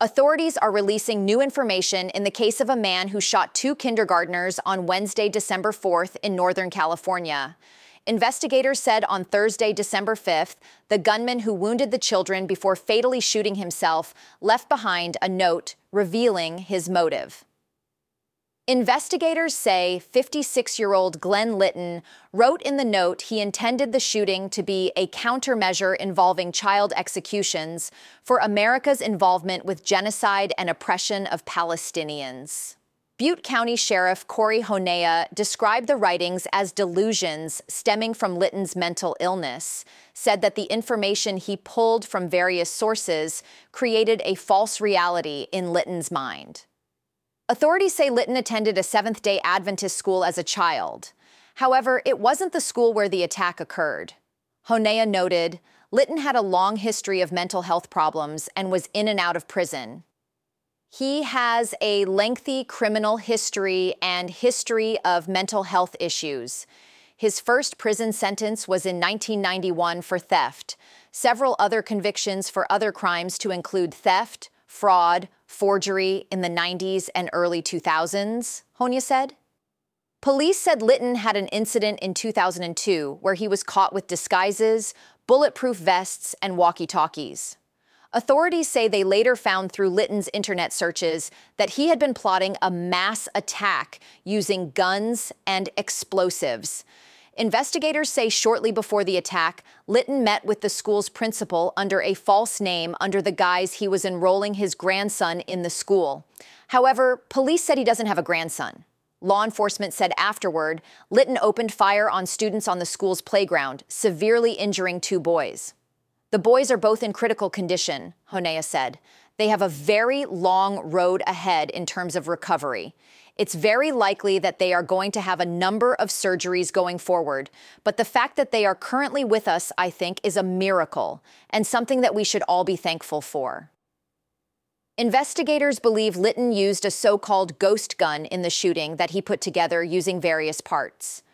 Authorities are releasing new information in the case of a man who shot two kindergartners on Wednesday, December 4th in Northern California. Investigators said on Thursday, December 5th, the gunman who wounded the children before fatally shooting himself left behind a note revealing his motive. Investigators say 56-year-old Glenn Litton wrote in the note he intended the shooting to be a countermeasure involving child executions for America's involvement with genocide and oppression of Palestinians. Butte County Sheriff Corey Honea described the writings as delusions stemming from Litton's mental illness, said that the information he pulled from various sources created a false reality in Litton's mind. Authorities say Litton attended a Seventh-day Adventist school as a child. However, it wasn't the school where the attack occurred. Honea noted, Litton had a long history of mental health problems and was in and out of prison. He has a lengthy criminal history and history of mental health issues. His first prison sentence was in 1991 for theft. Several other convictions for other crimes to include theft, fraud, forgery in the 90s and early 2000s, Honea said. Police said Litton had an incident in 2002 where he was caught with disguises, bulletproof vests, and walkie-talkies. Authorities say they later found through Litton's internet searches that he had been plotting a mass attack using guns and explosives. Investigators say shortly before the attack, Litton met with the school's principal under a false name under the guise he was enrolling his grandson in the school. However, police said he doesn't have a grandson. Law enforcement said afterward, Litton opened fire on students on the school's playground, severely injuring two boys. The boys are both in critical condition, Honea said. They have a very long road ahead in terms of recovery. It's very likely that they are going to have a number of surgeries going forward, but the fact that they are currently with us, I think, is a miracle and something that we should all be thankful for. Investigators believe Litton used a so-called ghost gun in the shooting that he put together using various parts.